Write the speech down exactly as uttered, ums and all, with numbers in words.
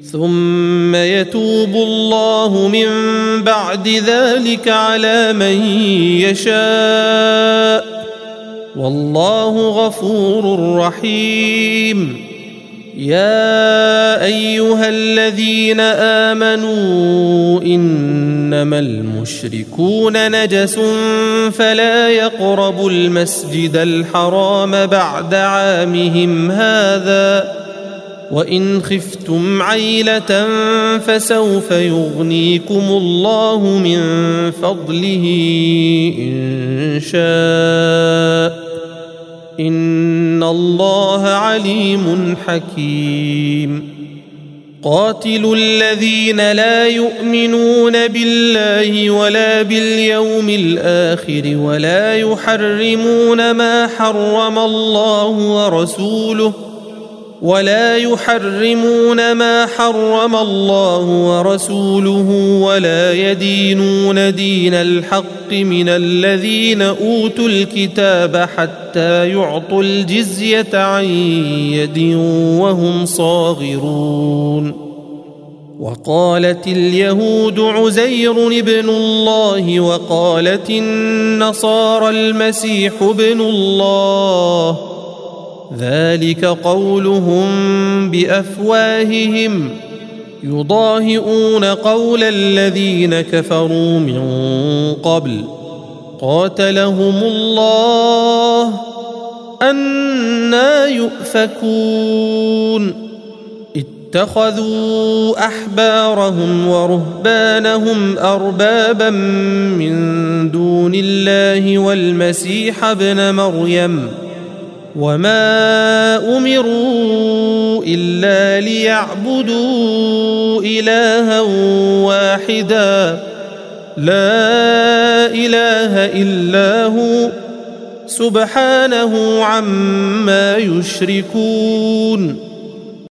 ثم يتوب الله من بعد ذلك على من يشاء والله غفور رحيم. يا أيها الذين آمنوا إنما المشركون نجس فلا يقربوا المسجد الحرام بعد عامهم هذا وإن خفتم عيلة فسوف يغنيكم الله من فضله إن شاء إن الله عليم حكيم. قاتلوا الذين لا يؤمنون بالله ولا باليوم الآخر ولا يحرمون ما حرم الله ورسوله ولا يحرمون ما حرم الله ورسوله ولا يدينون دين الحق من الذين أوتوا الكتاب حتى يعطوا الجزية عن يد وهم صاغرون. وقالت اليهود عزير ابن الله وقالت النصارى المسيح ابن الله ذلك قولهم بأفواههم يضاهئون قول الذين كفروا من قبل قاتلهم الله أنى يؤفكون. اتخذوا أحبارهم ورهبانهم أربابا من دون الله والمسيح ابن مريم وما أمروا إلا ليعبدوا إلها واحدا لا إله إلا هو سبحانه عما يشركون.